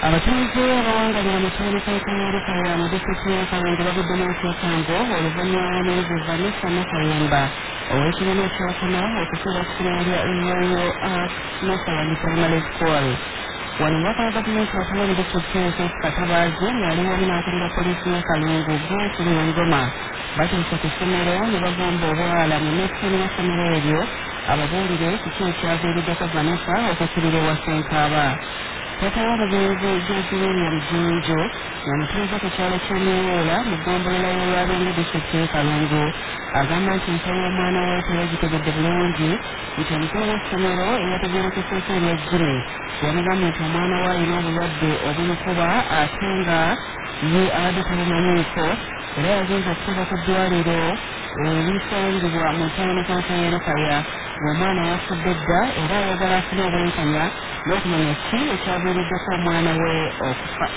Abatuuze abawangalira mu kibiina ky'akarere ka mu disitulikiti ya Kalungu baguddemu enteekango oluvannyuma lw'omwezi Vanessa Nakayemba ow'ekibiina ekyokuna okutuula essomero lya Royal Ark Nursery Primary School. Wano omubaka wa gavumenti watuula mu disitulikiti Yosef Katabaazi ng'ali wamu n'akulira poliisi y'e Kalungu Grace Nyangoma batuuse ku ssomero ne bagomba obwala mu mesoni w'essomero eryo ababuulire kiki ekyaviiriddeko Vanessa okukkirira ewa Ssenkaaba. Taata w'abagenzi George William Jinjo yamutuuza ku kyalo ky'Emiwoola mu ggombolola y'olwalungu disitulikiti y'e Kalungu agamba nti nsalo y'omwana we teyagitegedde bulungi nti omukulu w'essomero eyategeerekeseeko ebyajjire yamugambye nti omwana we alina obulwadde obumukuba ate nga ye abadde tabumanyiiko era yagenza okutuuka ku ddwaliro erisangibwa mu ntandikwa y'Erukaya ng'omwana yafudde dda era ayagala afune obwenkanya n'okumanya ki ekyaviiriddeko omwana we okufa.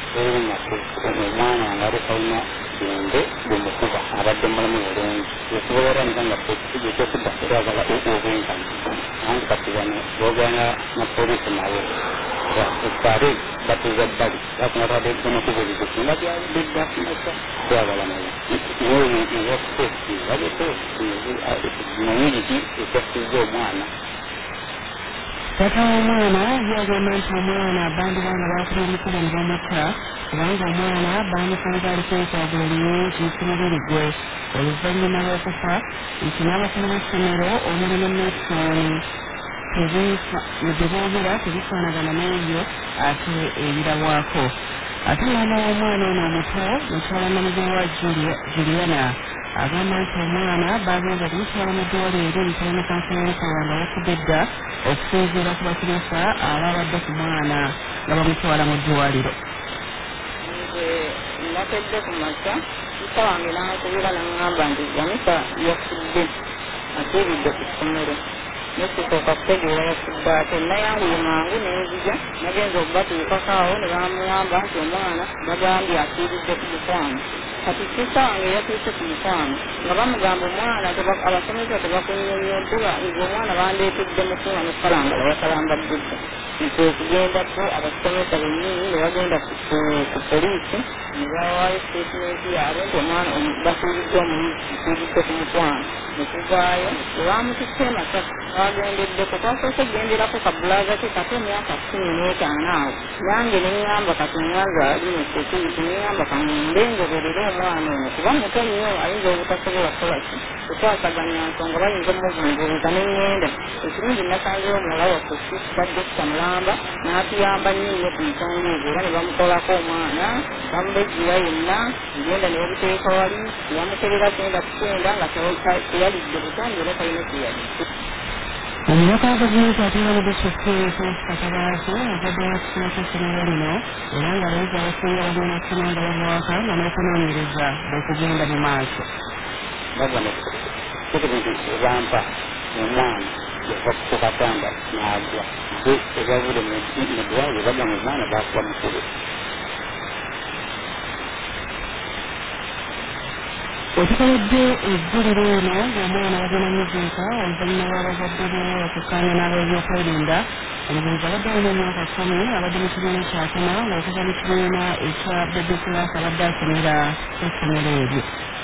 Omwana nga ali talina ddembe bumukuba abadde mulamu bulungi okubeera nga ekyo kyokudda kyagala obwenkanya anti kati bano boogana na poliisi nabo ekale batuza bbali bakumatadde omukubulizo nga byalidda kumasa twagala naye naye eyakuteesi bageteesi naye kiki ekyasiza omwana. Taata w'omwana yagamba nti omwana bandibanga baakubye emikubo ne bamutta kubanga omwana baamusanze aliko ekwagula linnyingi ku mubiri gwe oluvannyuma lw'okufa nti n'abakulu b'essomero omuli ne metoni bye boogera tebifaanagana n'ebyo ate ebirabwako. Ate mwana w'omwana ono omuto mukyala namugere wa Juliana agamba nti omwana baagenza kumutwala mu ddwaliro eri omutale kanseerekawa nga yafudde dda okusinziira ku basomesa ababadde ku mwana nga bamutwala mu ddwaliro. Nakedde ku makya muka wange n'ankubira n'aŋŋamba nti Vanessa yafudde atuulidde ku ssomero nesisooka kutegeera yafudde ate nayanguye mangu n'enzija nagenza okubatuukako awo ne bamuŋŋamba nti omwana bagambye atuulidde ku mukwano kati sisa wange yatuuse ku mukwano nga bamugamba omwana abasomesa tebakunnyonnyodde ng'omwana bandeetedde mukuŋa n'okalangala yakalambadde okugendako abasomesa bennyini ne bagenda ku poliisi ne bawaayo siteetimenti yaabwe nti omwana basuuliddde omusuuliddde ku mukwano ne tuvaayo tebamututte emasaka bagendeddeko twasoose kugenderako kabulaaza ke kati emyaka 15 awo nange neŋŋamba kati omwange ali mu security neŋŋamba kaŋŋende ngoberere omwana ono kuba muto nnyo ayinza obutasobola kukolaki okwasaganya nsonga bayinza omuvunguliza neŋŋenda ekirungi nasanzeyo omuwala waffe badde kitamulamba n'atuyamba nnyo nnyo ku nsonga ezo era ne bamukolako omwana bamubejjira yenna ngenda ne babuteeka wali nebamukerera kenda kukenda nga teyalidde butonde era talina kyeyalidde. Omubaka wa gavumenti atuula mu disitulikiti Yosef Katabaazi azadde w'ekisolo ky'essomero lino era ng'abayizi abasinga bagenda kusoma nga bavawaka nga n'okunoonyereza bwekugenda mu maaso. Bagamba nti bampa omwana yava ku katanda n'agwa ebavude mu ddwaliro bagamba omwana baakuba mukulu. Ekikoledde egguliro eno ng'omwana bagenda muziika oluvannyuma lw'abazadde be okukkaanya n'ab'ebyokwerinda omugenzi abadde alina emyaka 10 abadde mu kibiina kyakuna ng'okuva mu kibiina ekya baby class abadde asomera essomero eryo.